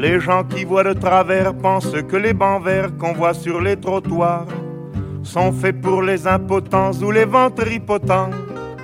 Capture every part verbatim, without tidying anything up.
Les gens qui voient de travers pensent que les bancs verts qu'on voit sur les trottoirs sont faits pour les impotents ou les ventripotents.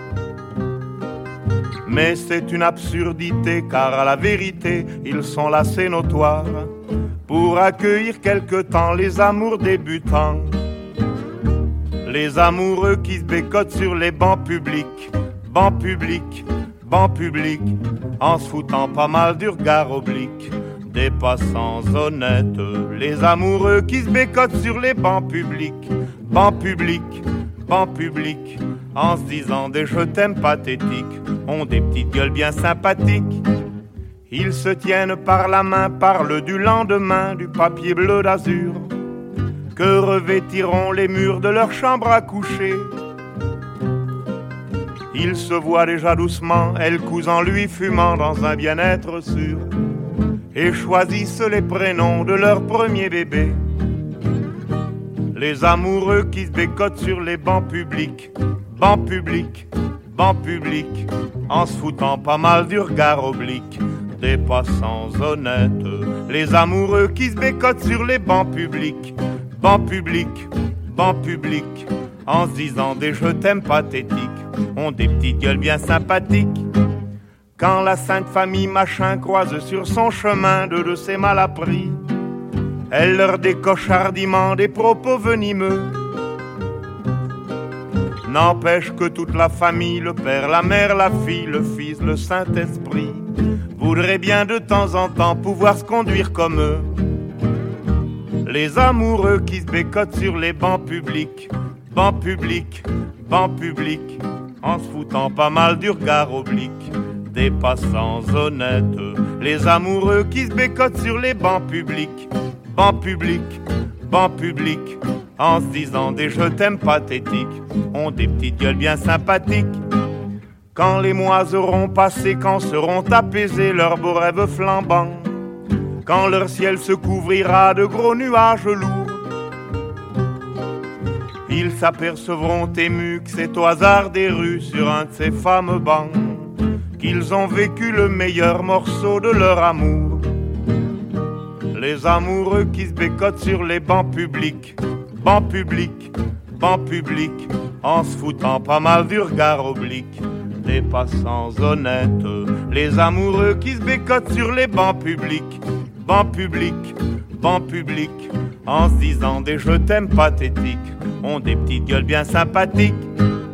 Mais c'est une absurdité, car à la vérité, ils sont là, c'est notoire, pour accueillir quelque temps les amours débutants. Les amoureux qui se bécotent sur les bancs publics, bancs publics, bancs publics, en se foutant pas mal du regard oblique des passants honnêtes. Les amoureux qui se bécotent sur les bancs publics, bancs publics, bancs publics, en se disant des je t'aime pathétiques, ont des petites gueules bien sympathiques. Ils se tiennent par la main, parlent du lendemain, du papier bleu d'azur que revêtiront les murs de leur chambre à coucher. Ils se voient déjà doucement, elle cousant lui fumant dans un bien-être sûr, et choisissent les prénoms de leur premier bébé. Les amoureux qui se bécotent sur les bancs publics, bancs publics, bancs publics, en se foutant pas mal du regard oblique des passants honnêtes. Les amoureux qui se bécotent sur les bancs publics, bancs publics, bancs publics, en se disant des je t'aime pathétiques, ont des petites gueules bien sympathiques. Quand la sainte famille machin croise sur son chemin deux de ses malappris, elle leur décoche hardiment des propos venimeux. N'empêche que toute la famille, le père, la mère, la fille, le fils, le Saint-Esprit, voudraient bien de temps en temps pouvoir se conduire comme eux. Les amoureux qui se bécotent sur les bancs publics, bancs publics, bancs publics, en se foutant pas mal du regard oblique des passants honnêtes. Les amoureux qui se bécotent sur les bancs publics, bancs publics, bancs publics, en se disant des je t'aime pathétiques, ont des petites gueules bien sympathiques. Quand les mois auront passé, quand seront apaisés leurs beaux rêves flambants, quand leur ciel se couvrira de gros nuages lourds, ils s'apercevront émus que c'est au hasard des rues, sur un de ces fameux bancs, qu'ils ont vécu le meilleur morceau de leur amour. Les amoureux qui se bécotent sur les bancs publics, bancs publics, bancs publics, en se foutant pas mal du regard oblique des passants honnêtes. Les amoureux qui se bécotent sur les bancs publics, bancs publics, bancs publics, en se disant des je t'aime pathétiques, ont des petites gueules bien sympathiques.